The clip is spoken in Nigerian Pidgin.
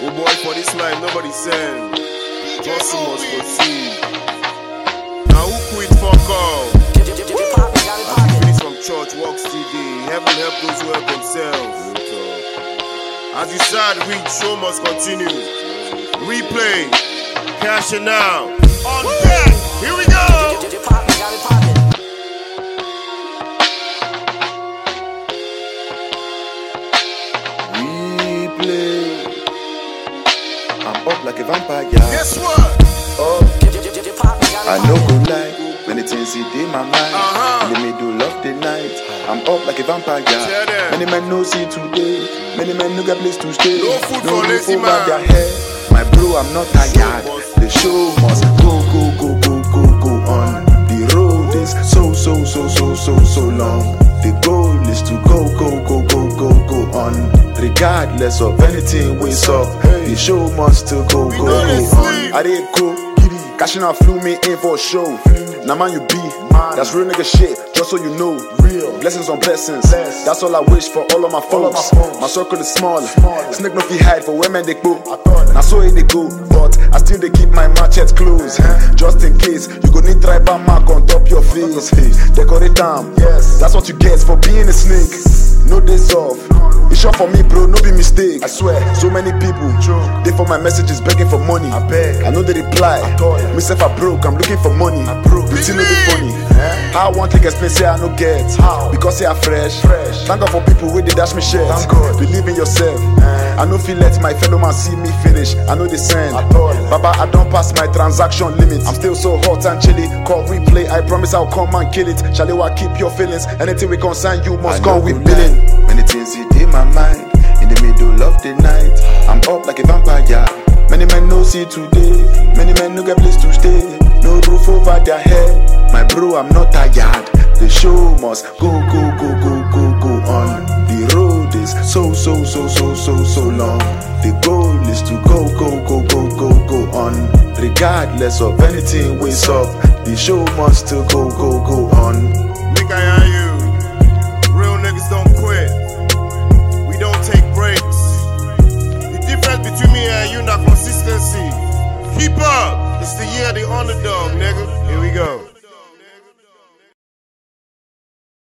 Oh boy, for this life, nobody send. Just must proceed. Now who quit fuck off? As we finish from church, walk steady. Heaven help those who help themselves. As you sad reach, show must continue. Replay, cash it now. On deck, here we go. Replay. I'm up like a vampire. Guess what? Oh, I no go lie. Many things in my mind. In the middle of the night, I'm up like a vampire. Many men no see today. Many men no get place to stay. No food for lazy over man. their head. My bro, I'm not tired. The show must go on. The road is so long. The goal is to go on. Regardless of anything we saw, the show must still go on. I did go, cashing out flew me in for a show. Now man, you be that's real nigga shit. Just so you know, real blessings on blessings. That's all I wish for all of my folks. My circle is small. Snake no fi hide for women they go. Now so they go, but I still they keep my machete close. Just in case you go need tribal mark on top your face. Decorate them. That's what you get for being a snake. No days off. It's short for me, bro, no be mistake. I swear, so many people they for my messages begging for money. I know they reply. Myself I broke, I'm looking for money. It's no be funny. How I want to explain, say I no get. Because say I fresh. Thank God for people where they dash me shit. Believe in yourself. I no feel let my fellow man see me finish. I know they send. Baba, I don't pass my transaction limit. I'm still so hot and chilly. Call replay, I promise I'll come and kill it. Shalewa, keep your feelings. Anything we concern, you must come with billing. Many things in my mind. In the middle of the night, I'm up like a vampire. Many men no see today. Many men no get place to stay. No roof over their head. My bro, I'm not tired. The show must go on. The road is so long. The goal is to go on. Regardless of anything we saw, the show must still go on. Make I hear you. Real niggas don't quit. We don't take breaks. The difference between me and you, not consistency. Keep up. It's the year of the underdog.